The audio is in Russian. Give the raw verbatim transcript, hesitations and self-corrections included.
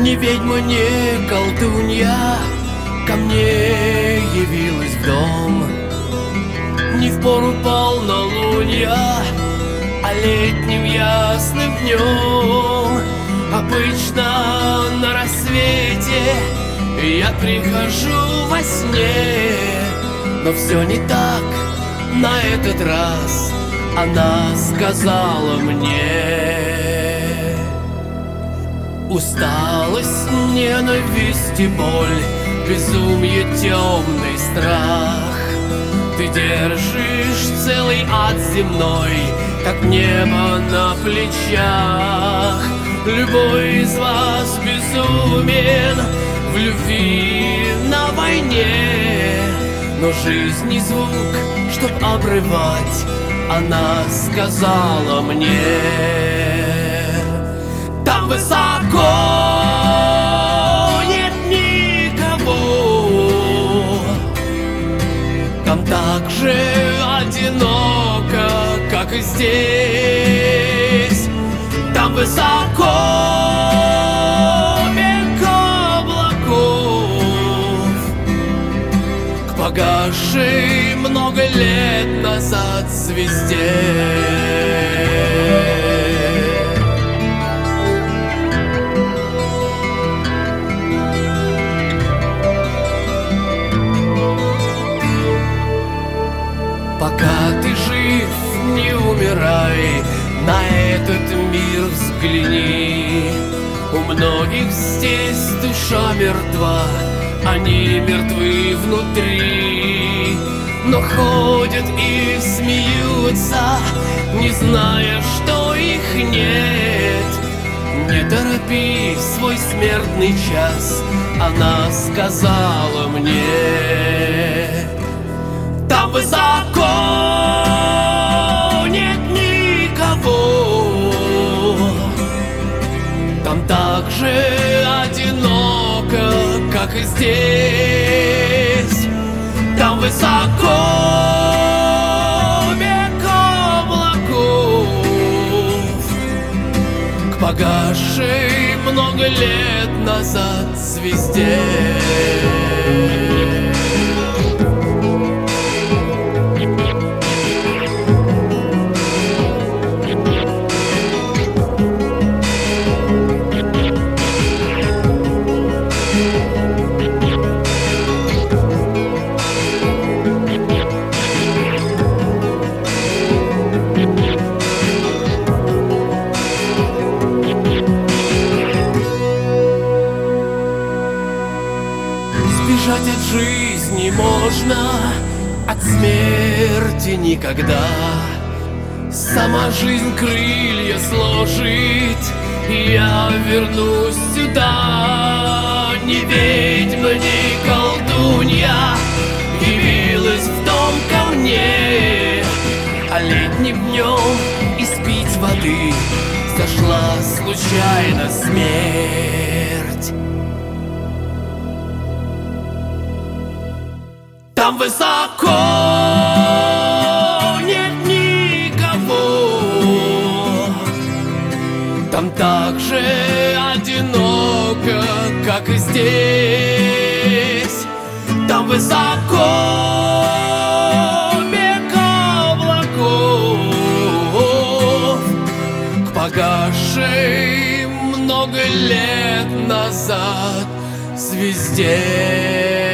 Ни ведьма, ни колдунья ко мне явилась в дом. Не в пору полнолуния, а летним ясным днем. Обычно на рассвете я прихожу во сне, но все не так на этот раз. Она сказала мне: усталость, ненависть и боль, безумие, темный страх. Ты держишь целый ад земной, как небо на плечах. Любой из вас безумен в любви на войне, но жизнь не звук, чтоб обрывать. Она сказала мне: там высоко нет никого, там так же одиноко, как и здесь. Там высоко век облаков, к погасшей много лет назад звезде. Пока ты жив, не умирай, на этот мир взгляни. У многих здесь душа мертва, они мертвы внутри, но ходят и смеются, не зная, что их нет. Не торопи свой смертный час, она сказала мне. Там высоко нет никого, там так же одиноко, как и здесь. Там высоко век облаков, к погасшей много лет назад звезде. Бежать от жизни можно, от смерти никогда. Сама жизнь крылья сложит, и я вернусь сюда. Ни ведьма, ни колдунья явилась в дом ко мне, а летним днем испить воды сошла случайно смерть. Там высоко нет никого, там так же одиноко, как и здесь. Там высоко век облаков, к погасшей много лет назад звезде.